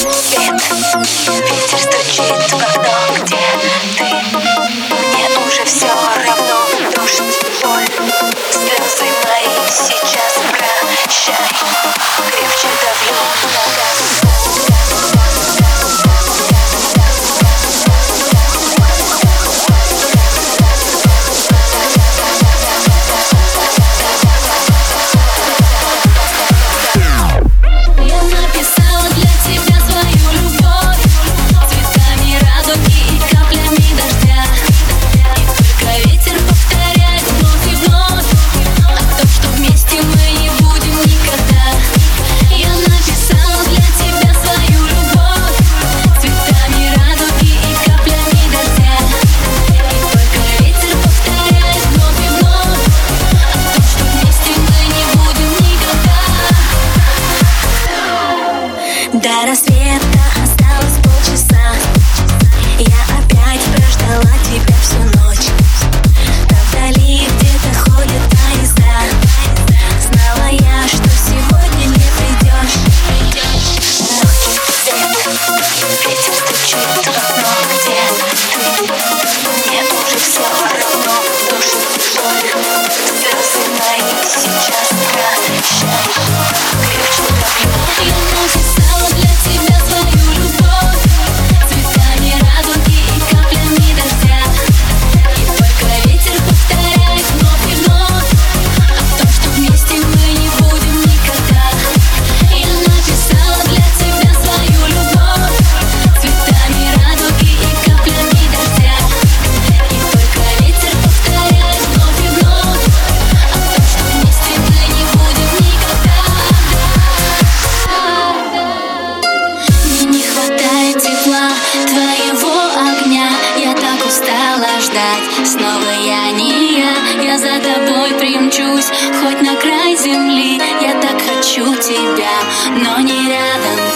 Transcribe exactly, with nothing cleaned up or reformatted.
Ветер стучит в окно, где ты? Мне уже все равно. Дождь, боль, слезы мои сейчас прощай. Крепче давлю на газ. До рассвета осталось полчаса. Я опять прождала тебя всю ночь. Там вдали где-то ходят поезда. Знала я, что сегодня не придешь. Ночь, свет, ветер стучит в окно, где ты? Мне уже все равно. Дождь, боль, слезы мои сейчас прощай. Крепче давлю. Снова я не я, я за тобой примчусь, хоть на край земли. Я так хочу тебя, но не рядом.